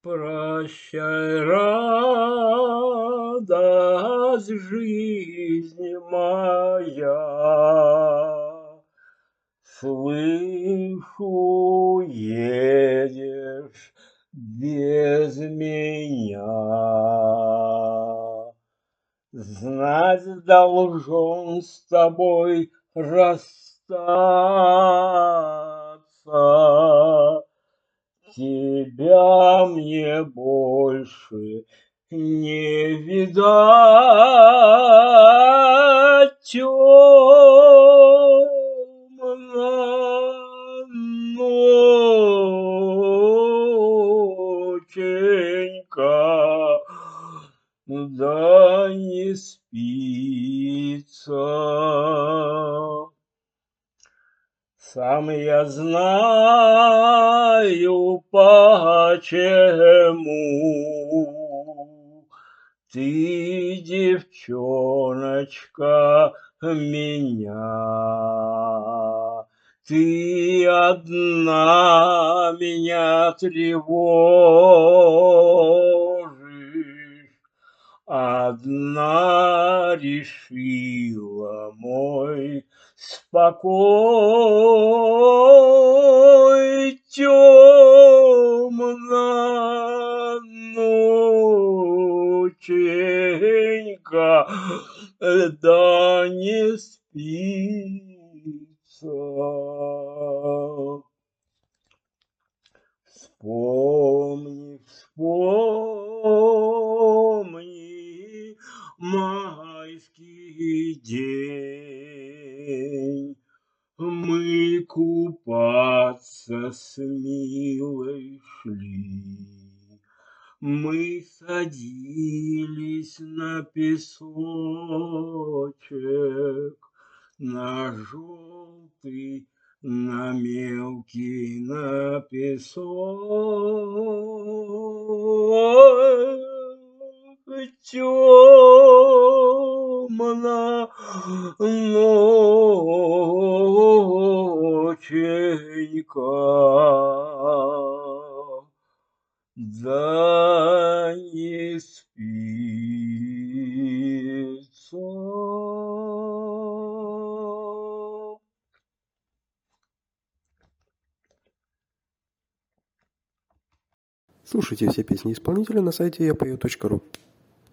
Прощай, радость, жизнь моя, слышу, едешь без меня. Знать должен с тобой расстаться, тебя мне больше не видать, темная ноченька, да не спится. Сам я знаю, почему ты, девчоночка, меня, ты одна меня тревожишь, одна решила мой спокой, темная ноченька, да не спится. Вспомни, вспомни майский день. Мы купаться с милой шли, мы садились на песочек, на желтый, на мелкий, на песок. Темная ноченька, да не спится. Слушайте все песни исполнителя на сайте yapою.ru.